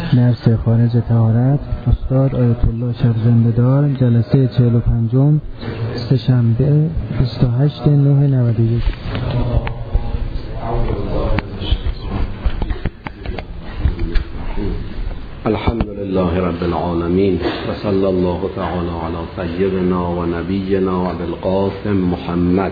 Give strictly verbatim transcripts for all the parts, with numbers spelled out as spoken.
درس خارج طهارت استاد آیت الله شب زنده‌دار، جلسه چهل و پنجم، سه‌شنبه بیست و هشتم نه نود و یک. الحمد لله رب العالمین و صلی الله تعالی علی سیدنا و نبینا و بالقاسم محمد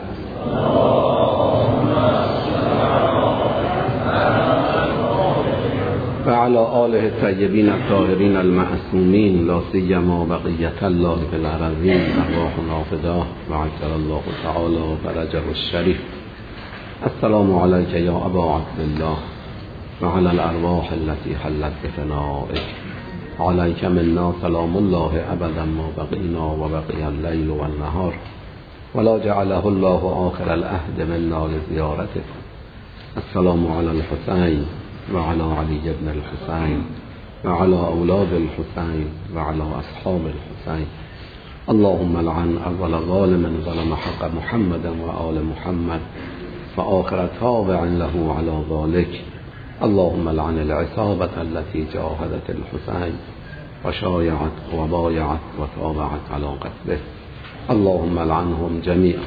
و علی آله الطیبین الطاهرین المعصومین، لا سیما بقیة الله فی الارضین، ارواحنا فداه و عجل الله تعالی فرجه الشریف. السلام علیک یا ابا عبدالله و علی الارواح التي حلت بفنائک، علیک منا سلام الله ابدا ما بقینا و بقی اللیل و النهار ولا جعله الله آخر العهد منا لزیارتکم. السلام علی الحسین و علی علی ابن الحسین و علی اولاد الحسین و علی اصحاب الحسین. اللهم لعن اول ظالم ظلم حق محمد و آل محمد و آخر تابع له علی ذلك. اللهم لعن العصابة التي جاهدت الحسين وشايعت وبايعت وتابعت على قتله. اللهم لعنهم جميعا.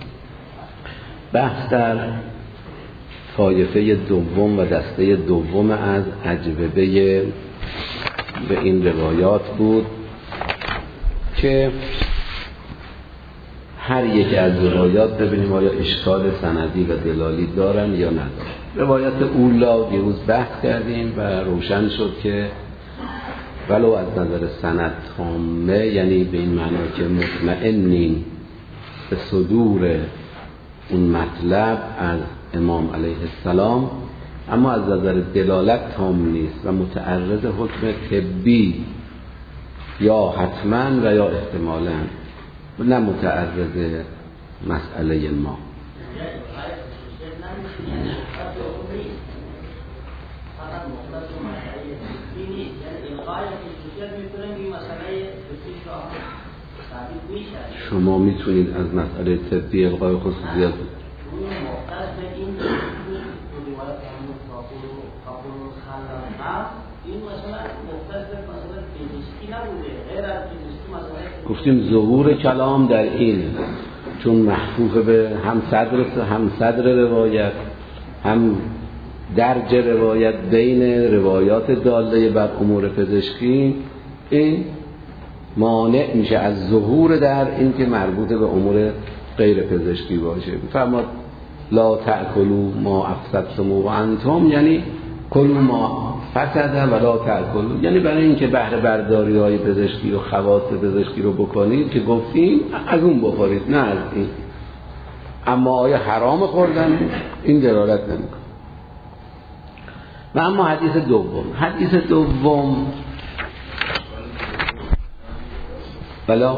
بحث در طایفه دوم و دسته دوم از اجوبه به این روایات بود که هر یک از روایات ببینیم آیا اشکال سندی و دلالی دارن یا ندارن. روایت اولا دیروز بحث کردیم و روشن شد که ولو از نظر سند تامه، یعنی به این معنا که مطمئنیم به صدور اون مطلب از امام علیه السلام، اما از نظر دلالت تام نیست و متعرض حکم طبی یا حتما و یا احتمالاً، نه متعرض مسئله ما. شما میتونید از مسئله طبی الغای خصوصیت گفتیم ظهور کلام در این چون محفوظ به هم صدر هم صدر روایت هم درج روایت بین روایات داله بر امور پزشکی، این مانع میشه از ظهور در این که مربوط به امور غیر پزشکی باشه. فرماد لا تأکلوا ما افسدتم و انتم، یعنی کلوا ما فسد و لا تأکلوا، یعنی برای اینکه بهره برداری های پزشکی و خواص پزشکی رو بکنید که گفتیم از اون بخورید، نه از این. اما آیا حرام خوردن؟ این دلالت نمیکنه. و اما حدیث دوم حدیث دوم بلا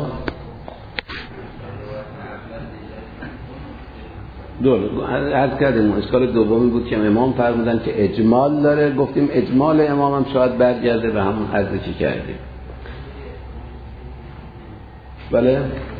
دول عرض کردیم اشکال دومی بود که امام فرمودن که اجمال داره. گفتیم اجمال امام هم شاید برگرده به همون عرضی که کردیم. بله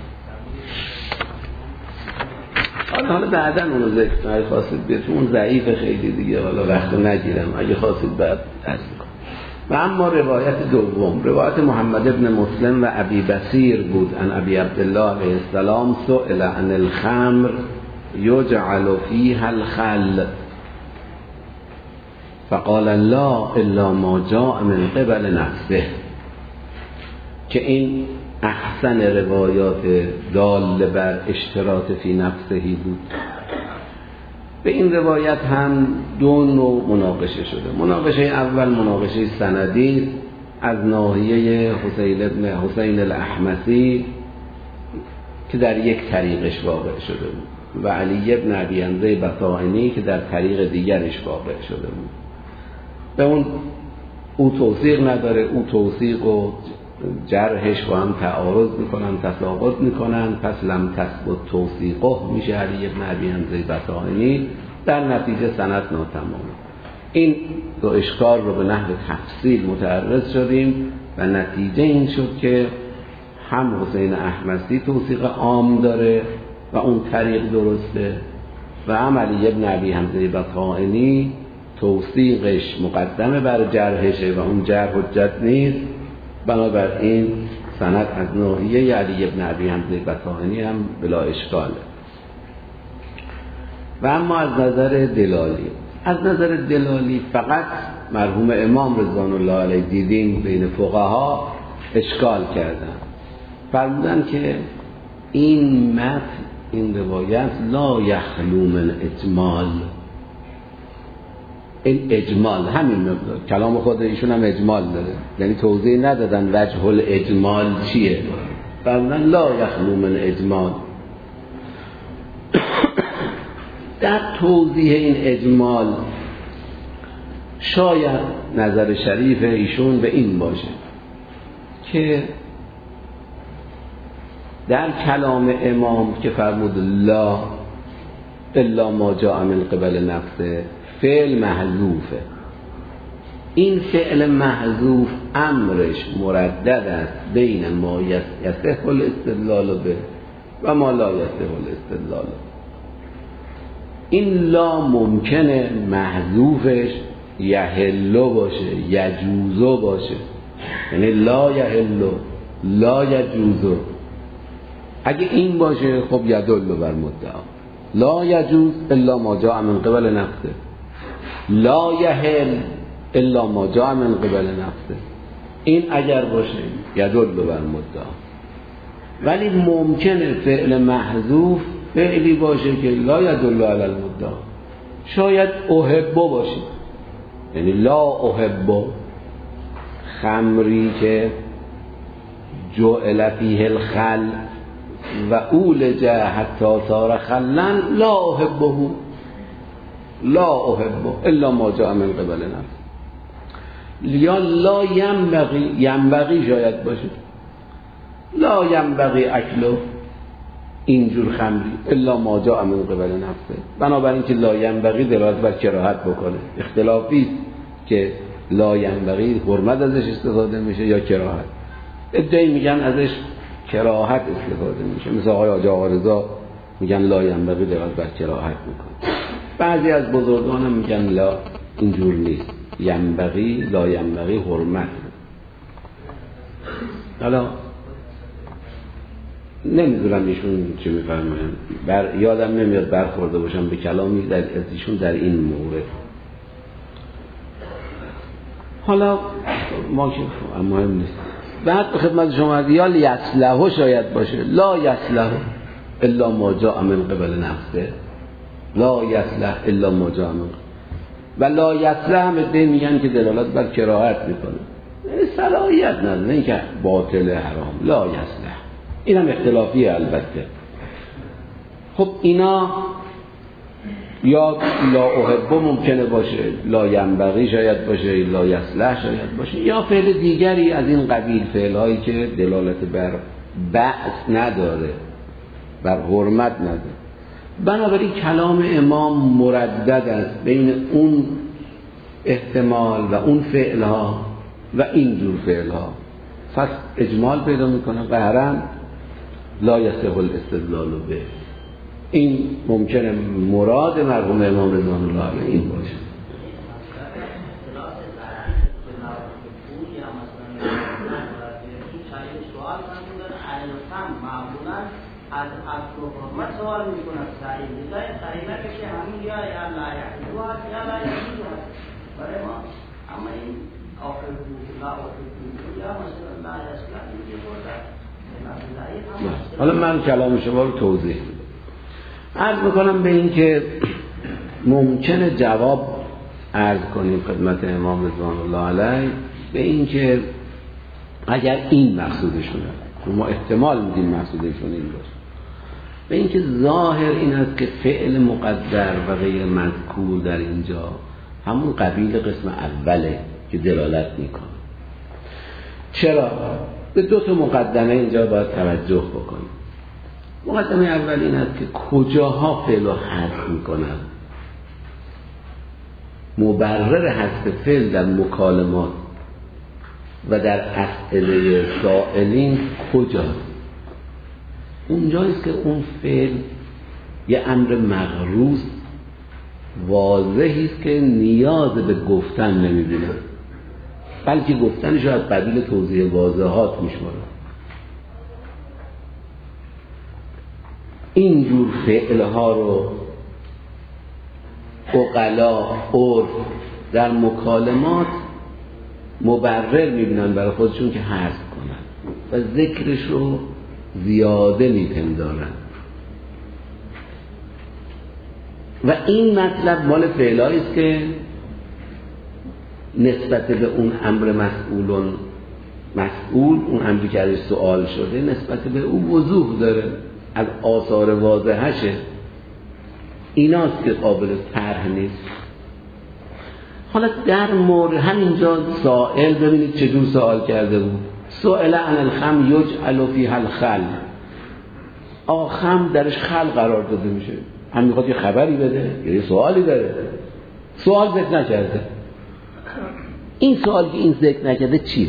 حالا حالا بعدا اونو ذکر کنم اگه خواستید بیاد، اون ضعیف خیلی دیگه، حالا وقتو نگیرم، اگه خواستید بعد عرض کنم. و اما روایت دوم روایت محمد ابن مسلم و ابی بصیر بود. ان ابی عبدالله علیه السلام سئل عن الخمر یجعل فیها الخل فقال لا الا ما جاء من قبل نفسه، که این احسن روایات دال بر اشتراط فی نفسهی بود. به این روایت هم دو نوع مناقشه شده. مناقشه اول مناقشه سندی از ناحیه حسین ابن حسین الاحمسی که در یک طریقش واقع شده بود و علی ابن ابی حمزه بطائنی که در طریق دیگرش واقع شده بود. به اون او توثیق نداره، او توثیق و جرحش با هم تعارض میکنن، تساقط میکنن، پس لم تثبت توثیقه میشه علی ابن ابی حمزه بطائنی، در نتیجه سند ناتمامه. این دو اشکال رو به نحو تفصیل متعرض شدیم و نتیجه این شد که هم حسین احمسی توثیق عام داره و اون طریق درسته و هم علی ابن ابی حمزه بطائنی توثیقش مقدمه بر جرحشه و اون جرح حجت نیست، بنابراین سند از ناحیه علی بن ابی حمزه بطحانی هم بلا اشکاله. و اما از نظر دلالی از نظر دلالی فقط مرحوم امام رضوان الله علیه دیدیم بین فقها اشکال کردن، فرمودن که این متن این روایت لا یخلو من اجمال. این اجمال همین مقدار، کلام خود ایشون هم اجمال داره، یعنی توضیح ندادن وجه الاجمال چیه، فرمودن لا یخلو من اجمال. در توضیح این اجمال شاید نظر شریف ایشون به این باشه که در کلام امام که فرمود لا الا ما جاء من قبل نفسه، فعل محذوفه. این فعل محذوف امرش مردد است بین ما یصح الاستدلال به و ما لا یصح الاستدلال به. این لا ممکنه محذوفش یحلو باشه، یجوزو باشه، یعنی لا یحلو لا یجوزو. اگه این باشه خب یدل بر مدعا. لا یجوز الا ما جاء من قبل نفسه، لا یحل الا ما جاء من قبل نفسه. این اگر باشه یدل بر مدعا. ولی ممکنه فعل محذوف فعلی باشه که لا یدل علی المدعا. شاید احبو باشه، یعنی لا احبو، خمری که جعل فیه الخل و اولج حتی صار خلن لا احبه لا احبه الا ما جاء من قبل نفس. یا لا ینبغی، ینبغی شاید باشه، لا ینبغی اکلو اینجور خمری الا ما جاء من قبل نفسه. بنابراین که لا ینبغی دلالت بر کراهت بکنه. اختلافی است که لا ینبغی حرمت ازش استفاده میشه یا کراهت. ادعی میگن ازش کراهت استفاده میشه، مثل آقای حاج آقا رضا میگن لا ینبغی دلالت بر کراهت میکنه. بعضی از بزرگان هم میگن لا اینجور نیست، ینبغی لا ینبغی حرمت. حالا نمیدونم ایشون چه میفرمایند، بر یادم نمیاد برخورده باشم به کلامی در ایشون در این مورد. حالا ما که مهم نیست. بعد به خدمت شما یا یصلحو شاید باشه، لا یصلح الا ما جاء من قبل نفسه، لا یصلح الا ما جاء من، و لا یصلح هم ادعی میگن که دلالت بر کراهت میکنه، یعنی صلاحیت نداره، نه اینکه باطل حرام. لا یصلح این هم اختلافیه البته. خب اینا یا لا احب ممکنه باشه، لا ینبغی شاید باشه، لا یصلح شاید باشه، یا فعل دیگری از این قبیل، فعلهایی که دلالت بر بأس نداره، بر حرمت نداره. بنابراین کلام امام مردد است بین اون احتمال و اون فعلها و این جور فعلها، پس اجمال پیدا میکنه. قهرا لا یصح الاستدلال به، این ممکنه مراد مرحوم امام رضوان الله علیه این باشه. از اصل و حرمت سوال میکنند، صحیح دیگه صحیح نکشه همین یا یا لا یحلو هست یا لا یحلو هست برای ما. اما این آخر بود لا آخر بود یا مثلا لا یصلح میگه بود. حالا من کلام شما رو توضیح میدم. عرض میکنم به این که ممکنه جواب عرض کنیم خدمت امام رضوان الله علیه به این که اگر این مقصودشونه، ما احتمال میدیم مقصودشون این باشه، به این که ظاهر این است که فعل مقدر و غیر مذکور در اینجا همون قبیل قسم اوله که دلالت میکنه. چرا؟ به دو تا مقدمه اینجا باید توجه بکنیم. مقدمه اول این است که کجاها فعل رو حذف میکنن. مبرر حذف فعل در مکالمات و در اسئله سائلین کجاست؟ اونجاییست که اون فعل یه امر مغروض واضحی است که نیاز به گفتن نمی‌بینه، بلکه گفتنش رو از قبیل توضیح واضحات می‌شماره. اینجور فعلها رو عقلا عرف در مکالمات مبرر می‌بینن برای خودشون که حذف کنن و ذکرش رو زیاده می‌پندارن و این مطلب مال فعلایی است که نسبت به اون امر مسئولون مسئول، اون امری که ازش سوال شده، نسبت به اون وضوح داره، از آثار واضحشه، ایناست که قابل طرح نیست. حالا در مورد همینجا سائل ببینید چجور سوال کرده بود. سئل عن الخم یجعل فیها الخل. آقا خم درش خل قرار داده میشه، هم میخواد یه خبری بده یا یه سوالی داره، سوال ذکر نکرده. این سوال که این ذکر نکرده چیه؟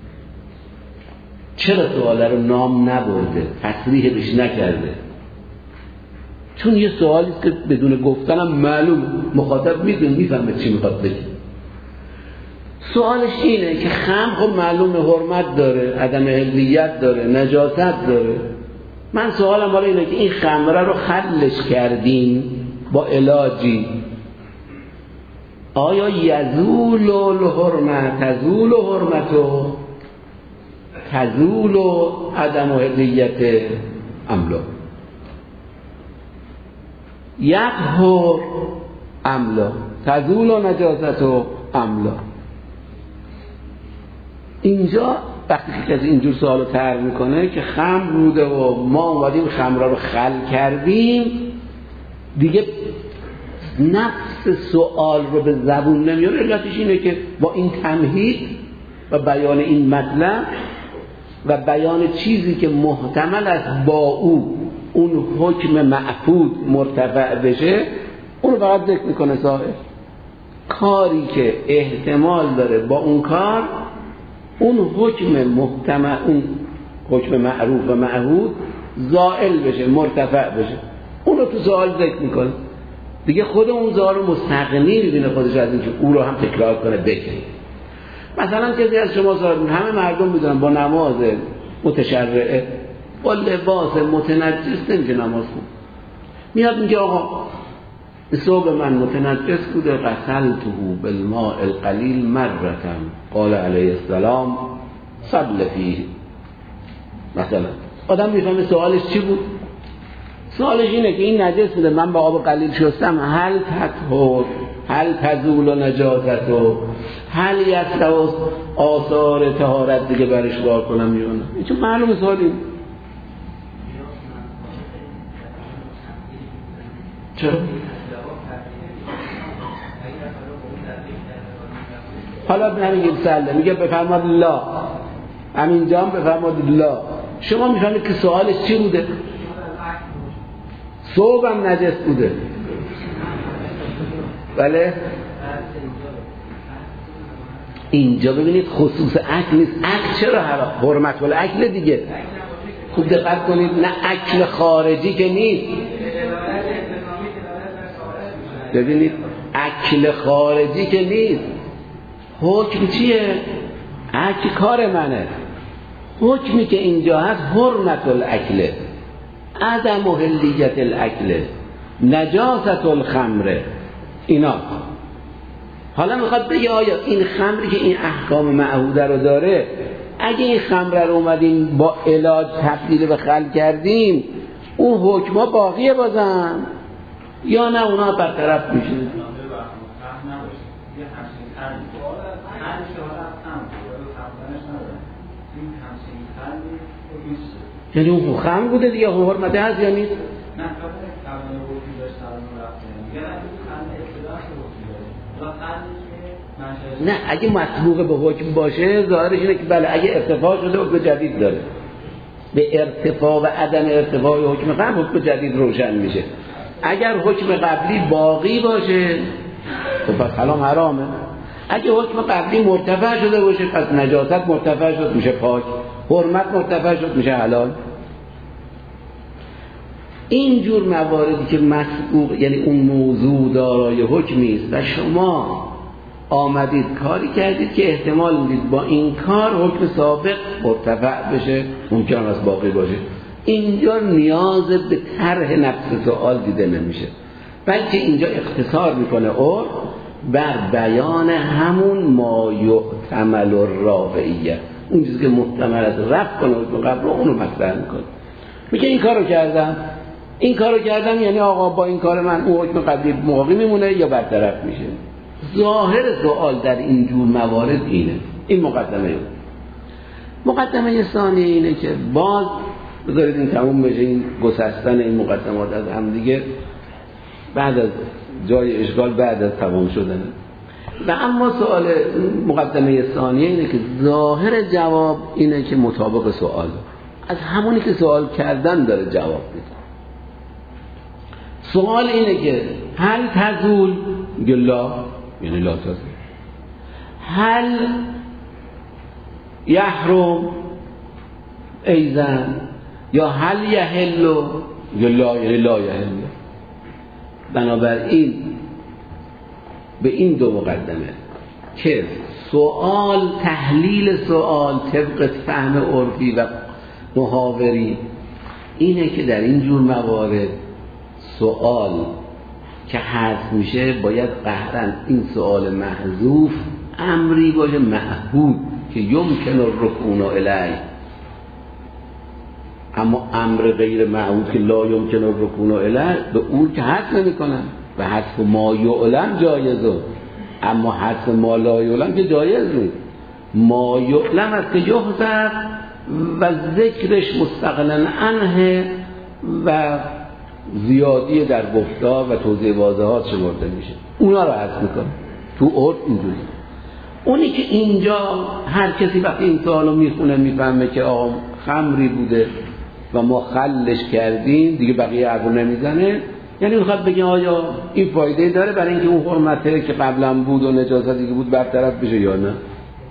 چرا سوال رو نام نبرده، تصریح بهش نکرده؟ چون یه سوالی است که بدون گفتنم معلوم مخاطب میدونه، میفهمه چی میخواد بگه. سوالش اینه که خم خب معلوم حرمت داره، عدم حلیت داره، نجاست داره. من سوالم بالا اینه که این خمره رو خلش کردین با علاجی، آیا یزول الحرمت تزول حرمتو تزول عدم حلیت املا یطهر املا تزول نجاستو املا؟ اینجا وقتی که کسی اینجور سوالو طرح میکنه که خمر بوده و ما اومدیم خمر رو خل کردیم، دیگه نفس سوال رو به زبون نمیاره. علتش اینه که با این تمهید و بیان این مطلب و بیان چیزی که محتمل است با او اون حکم معفود مرتفع بشه، اون رو فقط ذکر میکنه صاحب. کاری که احتمال داره با اون کار اون حکم محتمل، اون حکم معروف و معهود زائل بشه، مرتفع بشه، اون رو تو سوال ذکر میکنه. دیگه خود اون سوال رو مستغنی میبینه خودش از اینکه او رو هم تکرار کنه بگه. مثلا کسی از شما سوال، همه مردم میدونن با نماز متشرعه با لباس متنجس نمیشه نماز خون، میاد میگه آقا صبح من متنجس بوده، غسلته بالماء القلیل مرتم قال علیه السلام صل فیه. مثلا آدم میفهمه سوالش چی بود؟ سوالش اینه که این نجس بوده، من با آب قلیل شستم، هل تطهر هل تزول نجاسته هل یستوی آثار طهارت دیگه برش بار کنم یا نه؟ این چون معلومه سوالی. چرا؟ حالا نمیگیم سله، میگه بفرماد لا، همینجا هم بفرماد لا. شما میفهمید که سوالش چی بوده؟ صوبم نجس بوده، بله. اینجا ببینید خصوص اکل نیست. اکل چرا حرام؟ حرمت الاکل دیگه. خوب دقت کنید، نه اکل خارجی که نیست. ببینید اکل خارجی که نیست. حکم چیه؟ اکل کار منه. حکمی که اینجا هست حرمت الاکل، عدم حلیت الاکل، نجاست الخمر، اینا. حالا میخواد بگه آیا این خمری که این احکام معهوده رو داره، اگه این خمر رو اومدیم با علاج تبدیل به خل کردیم، اون حکما باقیه بازم یا نه اونا برطرف میشه؟ یعنی اون خم بوده دیگه، حرمته هست یا نیست؟ نه اگه مسبوق به حکم باشه ظاهرش اینه که بله، اگه ارتفاع شده حکم جدید داره. به ارتفاع و عدم ارتفاع حکم قبل حکم جدید روشن میشه. اگر حکم قبلی باقی باشه خب پس حرام حرامه. اگه حکم قبلی مرتفع شده باشه پس نجاست مرتفع شد میشه پاک، حرمت مرتفع شد میشه حلال. اینجور مواردی که مسبوق یعنی اون موضوع دارای حکمی است و شما آمدید کاری کردید که احتمال میدید با این کار حکم سابق مرتفع بشه، ممکن است باقی باشه، اینجا نیاز به طرح نفس سوال دیده نمیشه، بلکه اینجا اختصار میکنه اور بر بیان همون ما یحتمل الرافعیه، اون چیزی که محتمل است رفع کنه حکم قبل رو اونو مطرح میکنه. میگه این کارو کردم، این کارو کردم یعنی آقا با این کار من اون حکم قبلی باقی میمونه یا برطرف میشه. ظاهر سوال در این جور موارد اینه. این مقدمه اون. مقدمه ثانیه اینه که باز بذارید این تموم بشه، این گسستن این مقدمات از هم دیگه بعد از جای اشغال بعد از تمام شدن. و اما سوال مقدمه ثانیه اینه که ظاهر جواب اینه که مطابق سوال از همونی که سوال کردن داره جواب میده. سوال اینه که هل تزول گلا یعنی لا تزول، هل یحرم ایزن یا هل یحل گلا یعنی لا یحل. بنابراین به این دو مقدمه که سوال تحلیل سوال طبق فهم عرفی و محاوری اینه که در این جور موارد سوال که حذف میشه باید قطعاً این سوال محذوف امری باشه معهود که یمکن الرکون الیه، اما امر غیر معهود که لا یمکن الرکون الیه به اون که حذف نمیکنن و حذف ما یعلم جایزه، اما حذف ما لا یعلم که جایز نیست. ما یعلم است که یحذف و ذکرش مستقلاً عنه و زیادی در گفتار و توضیح واضحات شمرده میشه، اونا رو حذف میکنه. تو عرف اینجوری. اونی که اینجا هر کسی وقتی این سوالو میخونه میفهمه که آقا خمری بوده و ما خلش کردیم دیگه بقیه حرفو نمیزنه، یعنی میخواد بگه آیا این فایده داره برای اینکه اون حرمته که قبلا بود و نجاستی که بود برطرف بشه یا نه،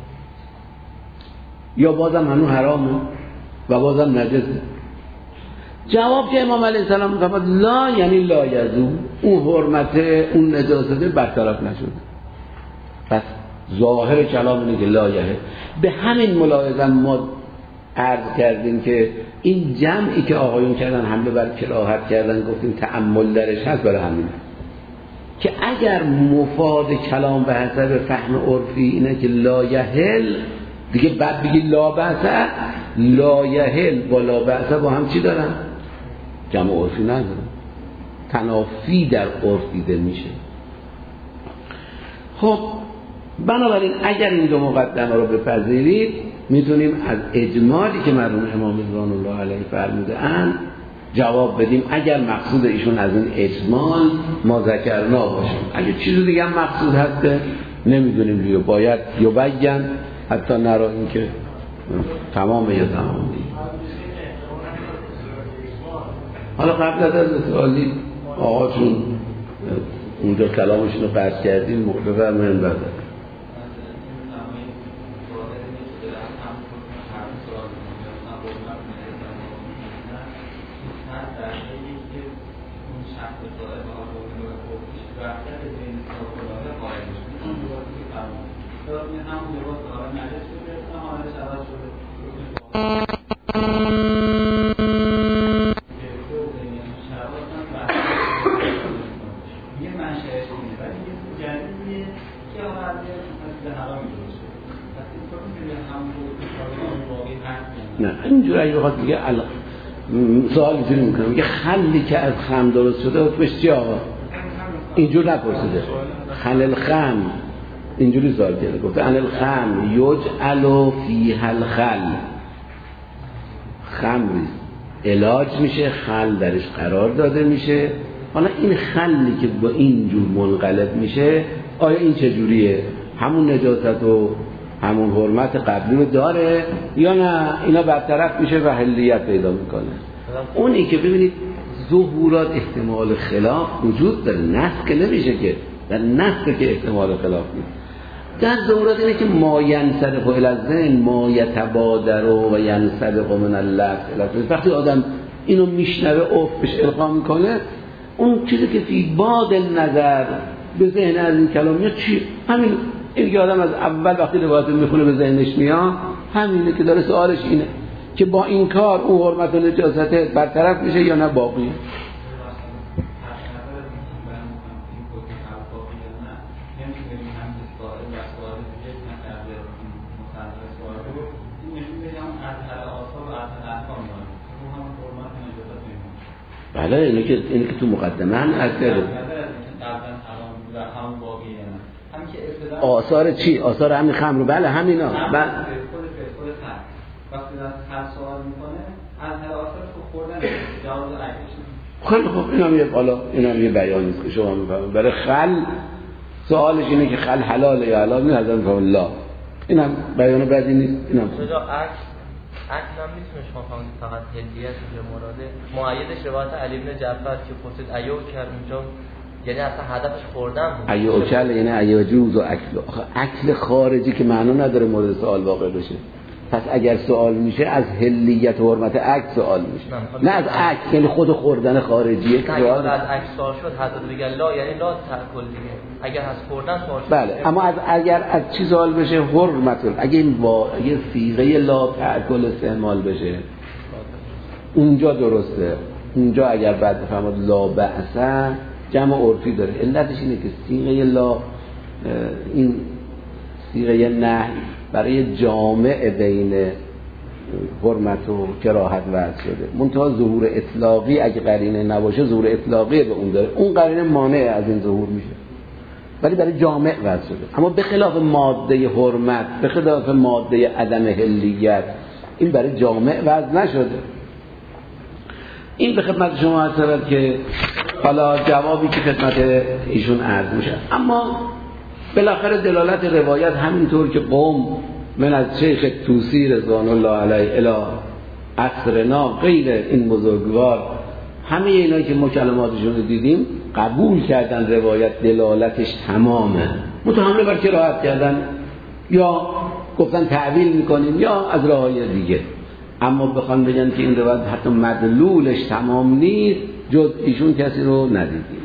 یا بازم هنوز حرامه و بازم نجسه. جواب که امام علیه السلام میفرماد لا یعنی لا یزول، اون حرمته اون نجاسته برطرف نشده. پس ظاهر کلام اینه که لا یحل. به همین ملاحظه ما عرض کردیم که این جمعی که آقایون کردن حمله بر کراهت کردن گفتیم تأمل درش هست، برای همین که اگر مفاد کلام به حسب فهم عرفی اینه که لا یحل دیگه بعد بگی لا بأس، لا یحل با لا بأس با هم چی دارن؟ جمع عرفی ندارن، تنافی در عرف دیده میشه. خب بنابراین اگر این دو مقدمه رو بپذیرید میتونیم از اجمالی که مرحوم امام رضوان الله علیه فرموده اند جواب بدیم، اگر مقصود ایشون از این اجمال ما ذکرنا باشیم. اگر چیز دیگه هم مقصود هست نمیدونیم دیگه، باید یبین حتی نرا این که تمام یا تمام دیگه. حالا قبل از سوالی آقا چون اونجا کلامشون رو قطع کردیم بفرمایید. بعد نه اینجوری اگه بخواد دیگه ال... سوال اینجوری میکنه میگه خلی که از خم درست شده حکمش چی آقا؟ اینجور نپرسیده. خل الخم اینجوری سوال کرده، گفته ان الخم یجعل فیها الخل، خمری علاج میشه، خل درش قرار داده میشه. حالا این خلی که با اینجور منقلب میشه آیا این چجوریه؟ همون نجاست و همون حرمت قبلی رو داره یا نه اینا برطرف میشه و حلیت پیدا میکنه؟ اونی که ببینید ظهورات احتمال خلاف وجود داره، نسخ که نمیشه که در نسخ که احتمال خلاف نیست. در ظهورات اینه که ما ینصرف الی الذهن ما یتبادر و ینصرف من اللفظ. وقتی آدم اینو میشنوه افت بهش القا میکنه، اون چیزی که فی باد نظر به ذهن از این کلام میاد چی؟ همین. این که آدم از اول وقتی روایت میخونه به ذهنش میاد همینه که داره سوالش اینه که با این کار اون حرمت و نجاست برطرف میشه یا نه باقی. بله اینه که اینه که تو مقدمه هم اثر آثار چی؟ آثار همین خمر. بله همینا. بله وقتی از هر سوال میکنه از هر آثار تو خوردن جواز اکلش. خیلی خوب، این هم یه بالا این هم یه بیانی است که شما میفهمید. برای خل سوالش اینه که خل حلاله یا حلال نیست، حضرت فرمود لا. این هم بیان بدی نیست. این هم کجا عکس عکس هم میتونه شما فهمید فقط هدیه یا مراده مؤیدش روایت علی بن جعفر که پرسید ایو کرد اونجا، یعنی اصلا هدفش خوردن بود. ایو کل یعنی ایو جوز و اکل. اکل خارجی که معنا نداره مورد سوال واقع بشه. پس اگر سوال میشه از حلیت و حرمت اکل سوال میشه، نه از اکل، یعنی خود خوردن خارجیه که اگر از اکل سوال شد حضرت بگه لا، یعنی لا تاکل دیگه. اگر از خوردن سوال شد بله، اما از اگر از چی سوال بشه حرمت، اگه این با اگه صیغه لا تاکل استعمال بشه اونجا درسته. اونجا اگر بعد بفهمد لا بأس جمع عرفی داره. علتش اینه که صیغه لا این صیغه نهی برای جامع بین حرمت و کراهت وضع شده. منتها ظهور اطلاقی اگه قرینه نباشه ظهور اطلاقی به اون داره، اون قرینه مانع از این ظهور میشه، ولی برای جامع وضع شده. اما به خلاف ماده حرمت، به خلاف ماده عدم حلیت، این برای جامع وضع نشده. این به خدمت شما عرض شود که حالا جوابی که خدمت ایشون عرض میشه. اما بالاخره دلالت روایت همینطور که قوم من از شیخ طوسی رضوان الله علیه الی عصرنا غیر این بزرگوار، همه اینایی که ما کلماتشون رو دیدیم قبول کردن روایت دلالتش تمامه، متحمل بر کراهت کردن یا گفتن تعویل میکنیم یا از راههای دیگه. اما بخوان بگن که این روایت حتی مدلولش تمام نیست، جز ایشون کسی رو ندیدیم.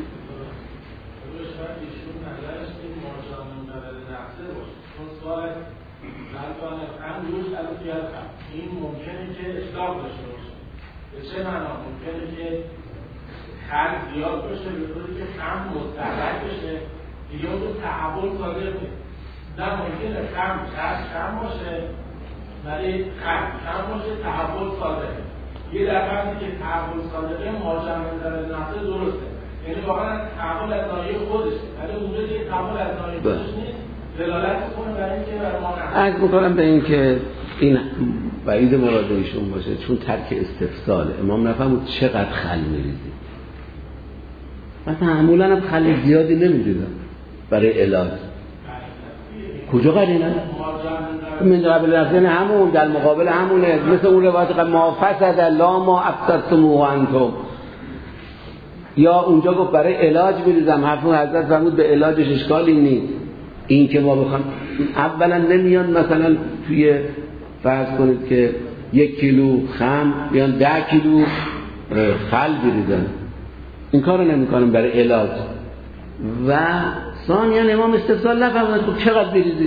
این ممکنه که اصلاح داشته باشه. به چه معنا؟ ممکنه که خرج زیاد باشه به طوری که خم مستحق بشه دیگه اون رو تحول صادر نیست. نه ممکنه خم خرج خم باشه ولی خرج خم باشه تحول صادر. یه دفعه که تحول صادره ماجرا در نقطه درسته، یعنی واقعا تحول از ناحیه خودشه، ولی اونجا که تحول از ناحیه خودش نیست دلالت کنه برای اینکه برای ما نه. عرض می‌کنم به این که این بعید مراد ایشون باشه، چون ترک استفساله. امام نفهمید چقدر خل می‌ریزید. مثلا معمولا هم خل زیادی نمی‌ریزن برای علاج. کجا قرینه؟ من قبل رفتن همون در مقابل همونه، مثل اون روایت قبل ما فسد لا ما افسدتموه انتم، یا اونجا گفت برای علاج می‌ریزم. حرف حضرت فرمود به علاجش اشکالی نیست. این که ما بخوام اولا نمیان مثلا توی فرض کنید که یک کیلو خم بیان ده کیلو خل بریزن، این کارو نمیکنم برای علاج. و ثانیاً امام استفسال نفهمد خب چقدر بریزید.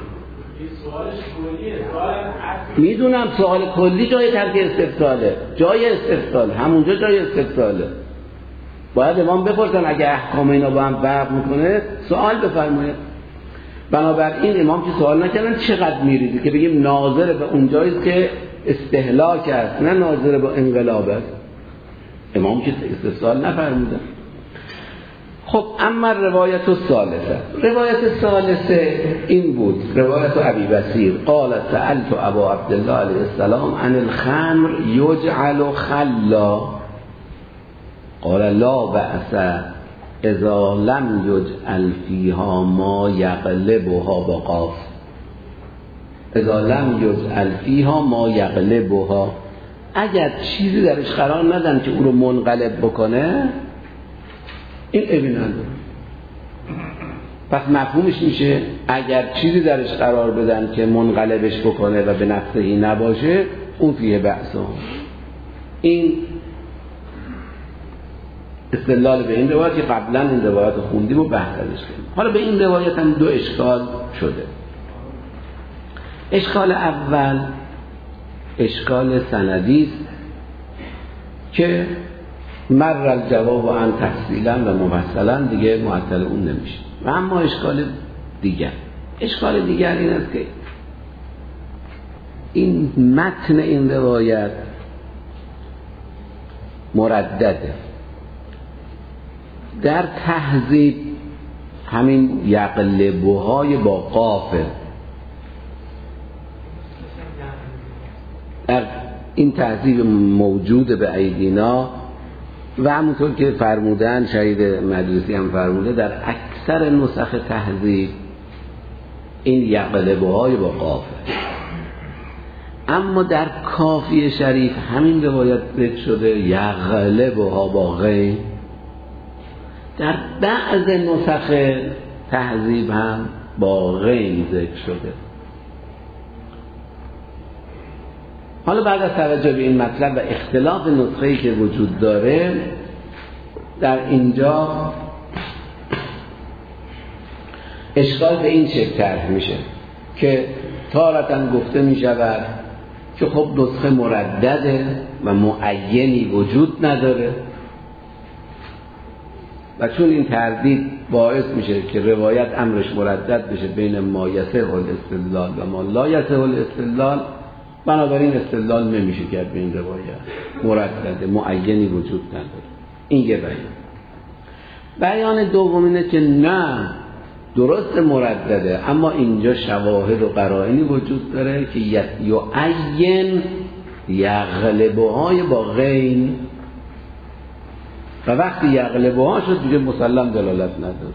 میدونم سوال کلی جای ترک استفساله، جای استفسال همونجا جای استفساله. باید امام بپرسن اگه احکام اینا با هم فرق میکنه سوال بفرمایید. بنابراین امام که سوال نکردن چقدر میریزی که بگیم ناظر به اونجاییست که استهلاک است، نه ناظر به انقلاب است. امام که استفسال نفرمودن. خب اما روایت الثالثه، روایت ثالثه این بود، روایت ابی بصیر قال سألت ابا عبدالله علیه السلام عن الخمر یجعل خلا قال لا بأس اذا لم یجعل فیها ما یغلبها بقاف. اذا لم یجعل فیها ما یغلبها، اگر چیزی درش قرار ندن که او رو منقلب بکنه این عیبی نداره. پس مفهومش میشه اگر چیزی درش قرار بدن که منقلبش بکنه و به نفسهی نباشه اون فیه بأسا. این استدلال به این روایت که قبلا این روایت خوندیم و بحث ازش کردیم. حالا به این روایت هم دو اشکال شده. اشکال اول اشکال سندی است که مر الجواب عن تفصیلا و مفصلا دیگه معطل اون نمیشه. و اما اشکال دیگر اشکال دیگر این است که این متن این روایت مردده. در تهذیب همین یقلبوهای با قافه در این تهذیب موجود به ایدینا و همونطور که فرمودن شهید مجلسی هم فرموده در اکثر نسخ تهذیب این یقلبوهای با قافه. اما در کافی شریف همین روایت ذکر شده یقلبوها با غین. در بعض نسخ تهذیب هم با غین ذکر شده. حالا بعد از توجه به این مطلب و اختلاف نسخه‌ای که وجود داره در اینجا اشکال به این شکل طرح میشه که تارتاً گفته میشود که خب نسخه مردده و معینی وجود نداره و چون این تردید باعث میشه که روایت امرش مردد بشه بین ما یصح الاستدلال و ما لا یصح الاستدلال، بنابراین استدلال نمیشه کرد به این روایت مردده معینی وجود نداره. این یه بیان. بیان دوم اینه که نه درست مردده اما اینجا شواهد و قرائنی وجود داره که یعین یغلبوهای با غین و وقتی یغلبوها شد دیگه مسلم دلالت نداره.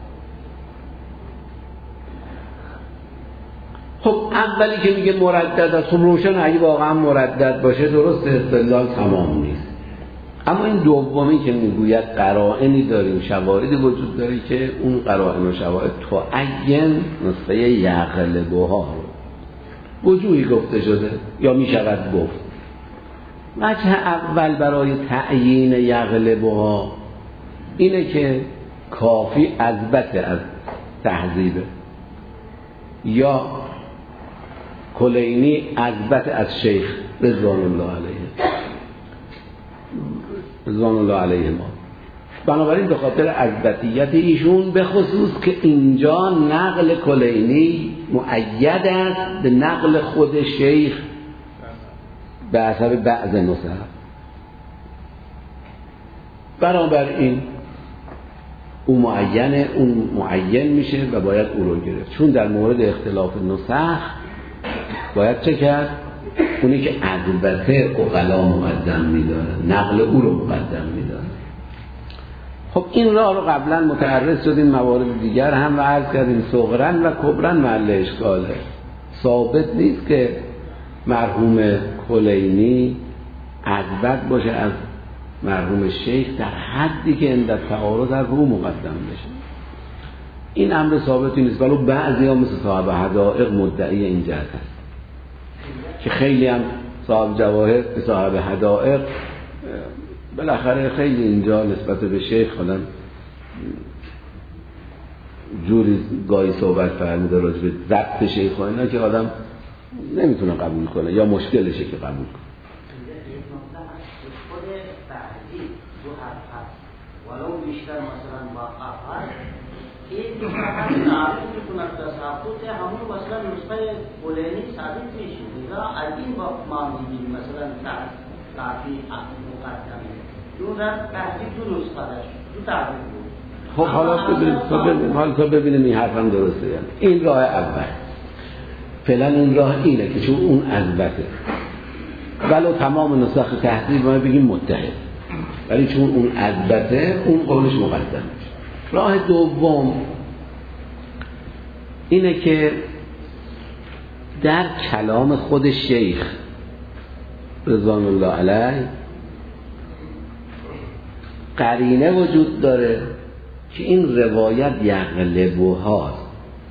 خب اولی که میگه مردد است، خب روشن اگه واقعا مردد باشه درست استدلال تمام نیست. اما این دومی که میگوید قرائنی داریم شواهدی وجود داره که اون قرائن و شواهد تعین نسخه یغلبوها رو وجوهی گفته شده یا میشود گفت. وجه اول برای تعیین یغلبوها اینه که کافی اثبت از تهذیبه یا کلینی اثبت از شیخ رضوان الله علیه رضوان الله علیه ما. بنابراین به خاطر اثبتیت ایشون به خصوص که اینجا نقل کلینی مؤید است به نقل خود شیخ به حسب بعض نسخ، بنابراین اون معینه اون معین میشه و باید او رو گرفت. چون در مورد اختلاف نسخ باید چه کرد؟ اونی که البته اقلا مقدم میداره نقل او رو مقدم میداره. خب این راه رو قبلا متعرض شدیم موارد دیگر هم و عرض کردیم صغرن و کبرن محل اشکاله. ثابت نیست که مرحوم کلینی اثبت باشه از مرحوم شیخ در حدی که اندر تعارض در رو مقدم بشه. این امر ثابتی نیست، ولی بعضی ها مثل صاحب حدائق مدعی این جهت هست که خیلی هم صاحب جواهر صاحب حدائق بالاخره خیلی اینجا نسبت به شیخ خودم جوری گاهی صحبت فرموده راجع به ضبط شیخ و اینا که آدم نمیتونه قبول کنه یا مشکلشه که قبول کنه. خود تهذیب دو حرف هست ولو بیشتر مثلا با افعال این هم ثابت میکنه تصحیح همون مثلا نسخه کلینی ثابت میشه. یا از این با ما میگیم مثلا تعفی مقدمه اون را تهذیب دو نسخه داشت دو تعبیر بود. خب حالا ببینیم ببینیم حالا تا ببینیم این حرف هم درسته. یعنی این راه اول فعلا این راه اینه که چون اون اثبته ولو تمام نسخ تهذیب ما بگیم متحد، ولی چون اون اثبته اون قولش مقدم میشه. راه دوم اینه که در کلام خود شیخ رضوان الله علیه قرینه وجود داره که این روایت یغلبوهاست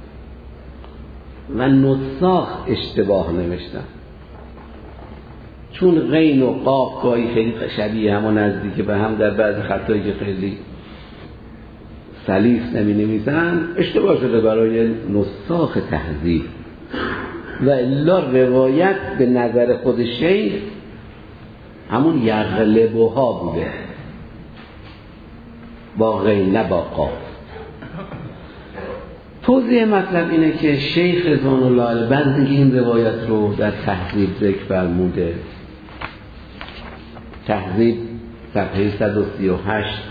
و نساخ اشتباه نوشتن. چون غین و قاف گاهی خیلی شبیه هم و نزدیک به هم در بعض خطایی که خیلی سلیس نمی نویسن اشتباه شده برای نساخ تهذیب و الا روایت به نظر خود شیخ همون یغلبها بوده با غین نه با قاف. توضیح مطلب اینه که شیخ رضوان الله علیه بعد از اینکه این روایت رو در تهذیب ذکر فرموده، تهذیب صفحه صد و سی و هشت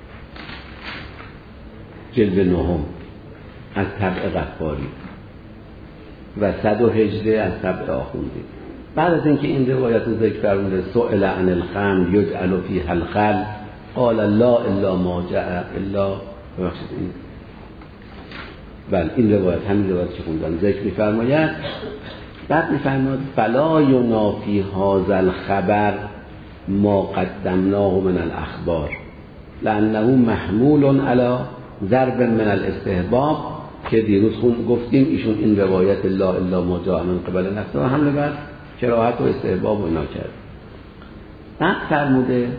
جلد نهم از طبع غفاری و صد و هجده از طبع آخوندی، بعد از اینکه این روایت رو ذکر فرموده سئل عن الخمر یجعل فیها الخل قال لا الا ما جاء الا ببخشید این بله این روایت همین روایت که خوندم ذکر می‌فرماید، بعد می‌فرماید فلا ینافی هذا الخبر ما قدمناه من الاخبار لانه محمول علی ضرب من الاستحباب که دیروز خون گفتیم ایشون این روایت لا الا ما جاء من قبل نفسه و حمله بر کراهت و استحباب و اینا کرد. بعد فرموده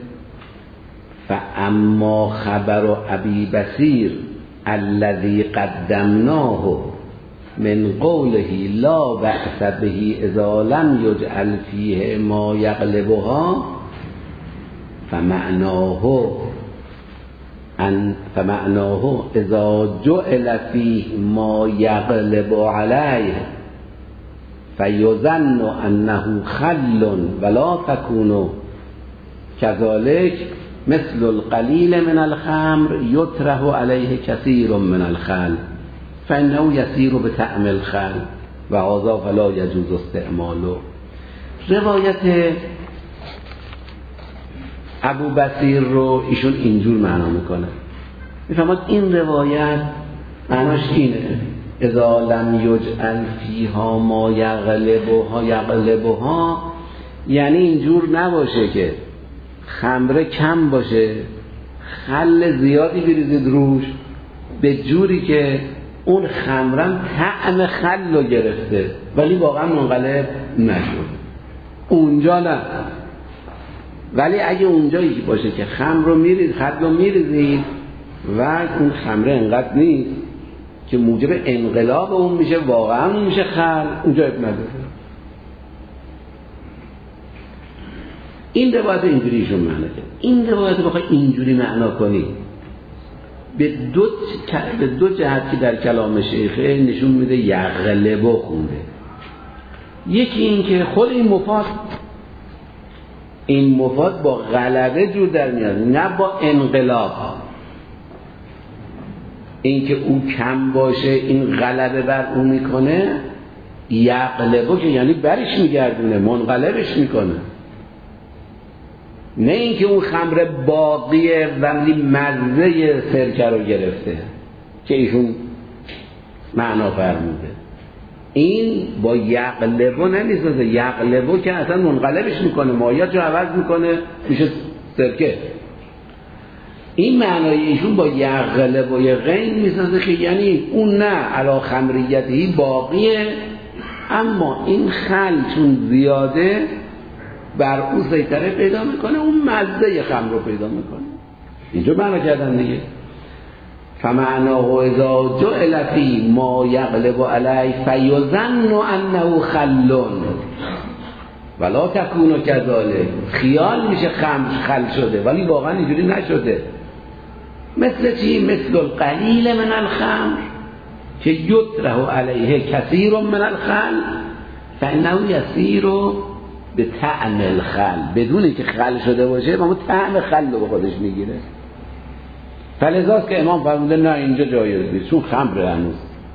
فاما خبر ابی بصیر الذي قدمناه من قوله لا بأس به اذا لم يجعل فيه ما يغلبها فمعناه ان فمعناه اذا جعل فيه ما يغلب عليه فيظن انه خل ولا تكون كذلك مثل القلیل من الخمر یطرح علیه کثیر من الخل فانه یسیر بطعم الخل و هذا فلا یجوز استعماله. روایت ابو بصیر رو ایشون اینجور معنا میکنه، میفهمد این روایت معناش اینه اذا لم یجعل فیها ما یغلبها یغلبها، یعنی اینجور نباشه که خمره کم باشه خل زیادی بریزید روش به جوری که اون خمرم طعم خل رو گرفته ولی واقعا منقلب نشد، اونجا نه. ولی اگه اونجایی باشه که خمر رو میریز خل رو میریزید و اون خمره انقدر نیست که موجب انقلاب اون میشه واقعا اون میشه خل، اونجا اب نداره. این روایت اینجوریشون معنا کرد. این روایت رو بخوای اینجوری معنا کنی به دو به دو جهت که در کلام شیخه نشون میده یغلبو خونده. یکی این که خود این مفاد این مفاد با غلبه جور در میاد نه با انقلاب. این که او کم باشه این غلبه بر او میکنه، یغلبو که یعنی برش میگردونه منقلبش میکنه، نه اینکه اون خمر باقیه ولی مزه سرکه رو گرفته که ایشون معنا فرموده. این با یغلبو نمیسازه، یغلبو که اصلا منقلبش میکنه مایات رو عوض میکنه میشه سرکه. این معنای ایشون با یغلبو یه غین میسازه که یعنی اون نه علا خمریتی باقیه اما این خل چون زیاده بر اون سیطره پیدا میکنه، اون مزه خمر رو پیدا میکنه. اینجا معنا کردن دیگه فمعناه اذا جعل فی ما یغلب علی فیظن انه خل ولا تکون کذالک، خیال میشه خمر خل شده ولی واقعا اینجوری نشده. مثل چی؟ مثل القلیل من الخمر که یطرح علیه کثیر من الخل فانه یسیر به طعم الخل، بدون که خل شده باشه اما طعم خل رو به خودش میگیره. فلذاست که امام فرموده نه اینجا جایز نیست چون خمره هنوز.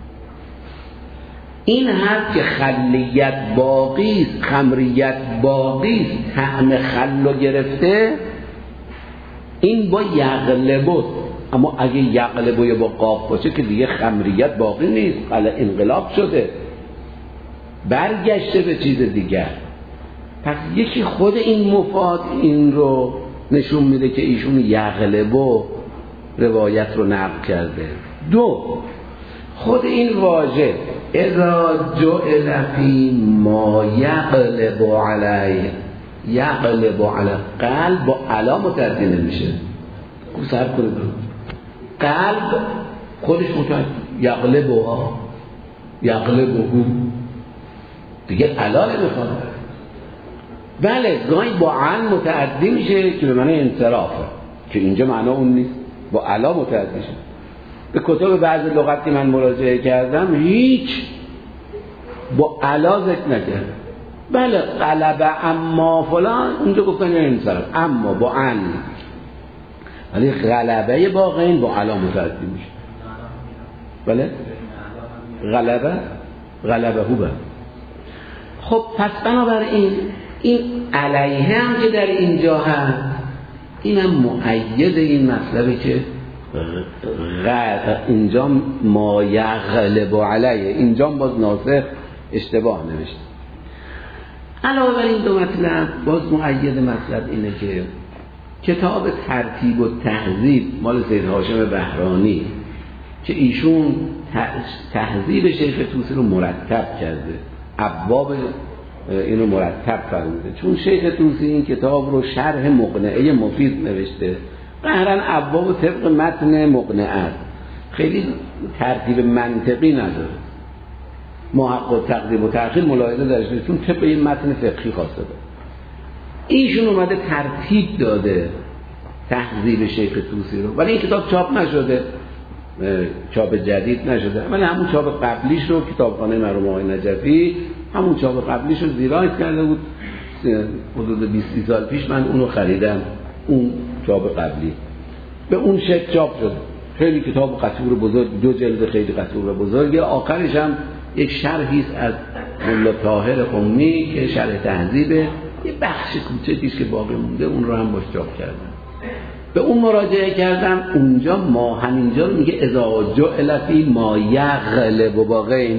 این هست که خلیت باقی است خمریت باقی است طعم خل رو گرفته، این با یغلبو. اما اگه یغلبو با قاف باشه که دیگه خمریت باقی نیست، حالا انقلاب شده برگشته به چیز دیگر. پس یکی خود این مفاد این رو نشون میده که ایشون یغلبو روایت رو نقل کرده. دو، خود این واژه اذا جعل فی ما یغلب علیه یغلب علی قلب با علا متعدی نمیشه. خوب سر کنید. قلب خودش متعدی یغلب ها یغلب هو دیگه علا نمیخواد. بله گاهی با عن متعدی میشه که به معنی انصرافه که اینجا معنا اون نیست، با علا متعدی میشه. به کتب بعض لغتی من مراجعه کردم هیچ با علا ذکر نکرد. بله غلبه اما فلان اونجا گفتن یه انصراف، اما با عن، ولی غلبه با غین با علا متعدی میشه. بله غلبه غلبه هو بله. خب پس بنابراین این علیه هم که در اینجا هست این هم مؤید این مطلبه که اینجا ما یغلب علیه، اینجا باز ناسخ اشتباه نوشته. علاوه بر این دو مطلب باز مؤید مطلب اینه که کتاب ترتیب و تهذیب مال سید هاشم بهرانی که ایشون تهذیب شیخ طوسی رو مرتب کرده، ابواب اینو مرتب فرموده، چون شیخ طوسی این کتاب رو شرح مقنعه مفید نوشته، قهرن ابواب طبق متن مقنعه است، خیلی ترتیب منطقی نداره، محقق و تقدیم و تأخیر ملاحظه درش نیست، چون طبق این متن فقهی خواسته ده. ایشون اومده ترتیب داده تهذیب شیخ طوسی رو، ولی این کتاب چاپ نشده، چاپ جدید نشده، ولی همون چاپ قبلیش رو کتابخانه مرحوم آقای نجفی همون چاپ قبلیش رو زیرایت کرده بود. حدود بیست سال پیش من اونو خریدم، اون چاپ قبلی به اون شکل چاپ شده، خیلی کتاب قطور بزرگ، دو جلد خیلی قطور و بزرگه. آخرش هم یک شرحی است از ملا طاهر قمی که شرح تهذیبه، یه بخش کوچکیش که باقی مونده اون رو هم باش چاپ کردم، به اون مراجعه کردم. اونجا ما همینجا رو میگه اذا جعل فی ما یغلب با غین،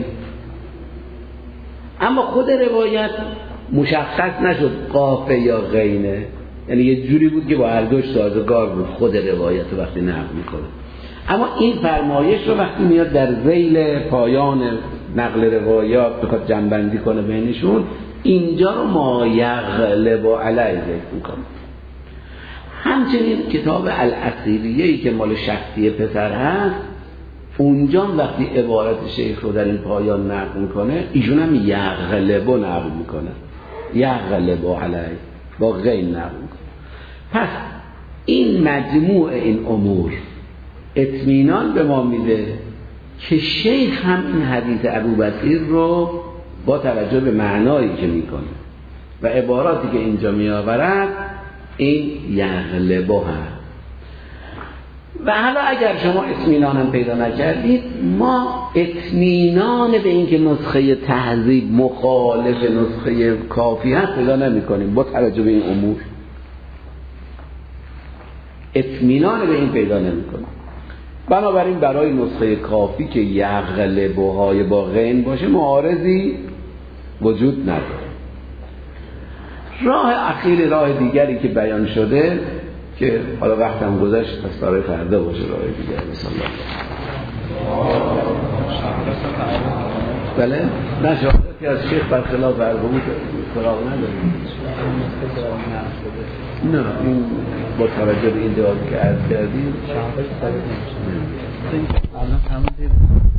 اما خود روایت مشخص نشد قافه یا غینه، یعنی یه جوری بود که با هر دوش سازگار بود خود روایت رو وقتی نقل میکنه. اما این فرمایش رو وقتی میاد در ذیل پایان نقل روایات بخواد جنبندی کنه بینشون، اینجا رو ما یغلب علیه ذکر میکنه. همچنین کتاب الاصیلیه‌ای که مال شخصی پسر هست، اونجا وقتی عبارت شیخ رو در این پایان نقل میکنه، ایشون هم یغلب نقل میکنه، یغلب علیه با غین نقل میکنه. پس این مجموع این امور اطمینان به ما میده که شیخ هم این حدیث ابوبکر رو با توجه به معنایی که میکنه و عباراتی که اینجا میآورد این یغلب هست. و حالا اگر شما اطمینان هم پیدا نکردید، ما اطمینان به این که نسخه تهذیب مخالف نسخه کافی هست پیدا نمی کنیم با توجه به این امور، اطمینان به این پیدا نمی کنیم. بنابراین برای نسخه کافی که یغلب های با غین باشه معارضی وجود نداره. راه اخیر راه دیگری که بیان شده که حالا وقتم گذشت پس برای فردا باشه راه دیگر بسم الله. بله نه شهادتی از شیخ برخلاف اربابی فراغ نداریم. نه این با توجه به این جوابی که عرض کردیم شهادت ثابت نمیشه. الان تمام